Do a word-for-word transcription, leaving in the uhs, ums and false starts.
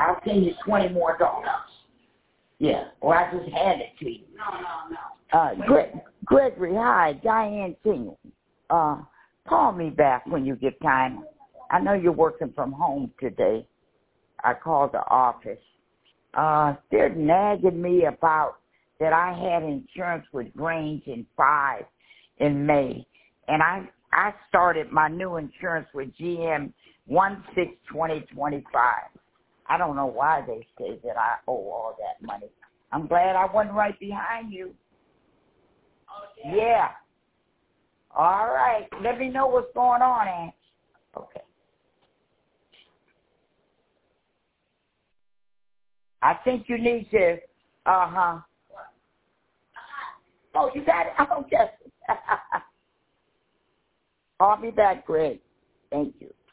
I'll send you twenty more dollars. Yeah, or I just hand it to you. No, no, no. Uh, Gre- Gregory, hi, Diane King. Uh, call me back when you get time. I know you're working from home today. I called the office. Uh, they're nagging me about that I had insurance with Grange in five in May, and I I started my new insurance with G M one six twenty twenty five. I don't know why they say that I owe all that money. I'm glad I wasn't right behind you. Oh, yeah. Yeah. All right. Let me know what's going on, Aunt. Okay. I think you need to, uh-huh. Oh, you got it? Oh, yes. I'll be back, Greg. Thank you.